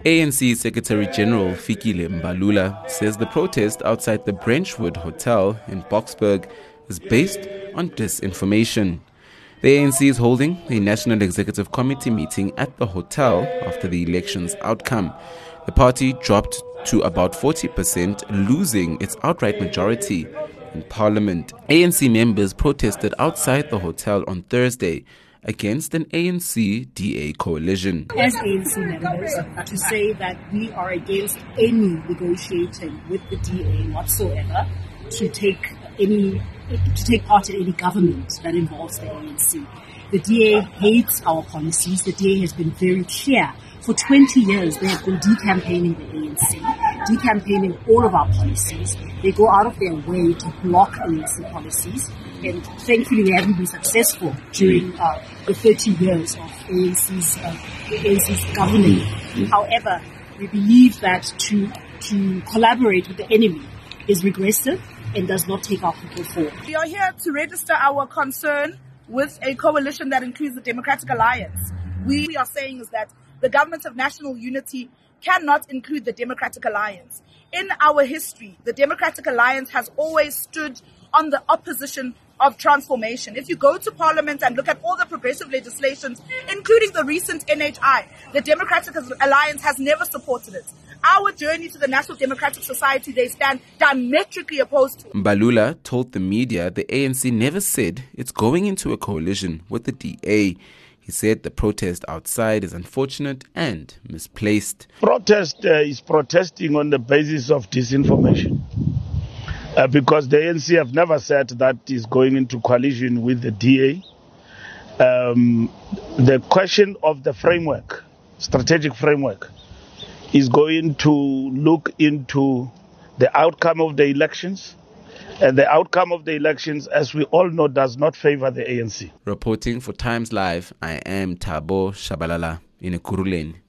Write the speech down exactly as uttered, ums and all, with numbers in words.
A N C Secretary General Fikile Mbalula says the protest outside the Branchwood Hotel in Boksburg is based on disinformation. The A N C is holding a National Executive Committee meeting at the hotel after the election's outcome. The party dropped to about forty percent, losing its outright majority in Parliament. A N C members protested outside the hotel on Thursday against an A N C D A coalition. As A N C members, to say that we are against any negotiating with the D A whatsoever to take any to take part in any government that involves the A N C. The D A hates our policies. The D A has been very clear. For twenty years, they have been decampaigning the A N C, decampaigning all of our policies. They go out of their way to block A N C policies. And thankfully, we haven't been successful during uh, the thirty years of A N C's, uh, A N C's governing. However, we believe that to to collaborate with the enemy is regressive and does not take our people forward. We are here to register our concern with a coalition that includes the Democratic Alliance. We are saying is that the government of national unity cannot include the Democratic Alliance. In our history, the Democratic Alliance has always stood on the opposition of transformation. If you go to Parliament and look at all the progressive legislations, including the recent N H I, the Democratic Alliance has never supported it. Our journey to the National Democratic Society, they stand diametrically opposed to. Mbalula told the media the A N C never said it's going into a coalition with the D A. He said the protest outside is unfortunate and misplaced. Protest uh, is protesting on the basis of disinformation. Uh, because the A N C have never said that is going into coalition with the D A. Um, the question of the framework, strategic framework, is going to look into the outcome of the elections. And the outcome of the elections, as we all know, does not favor the A N C. Reporting for Times Live, I am Thabo Shabalala in Ekurhuleni.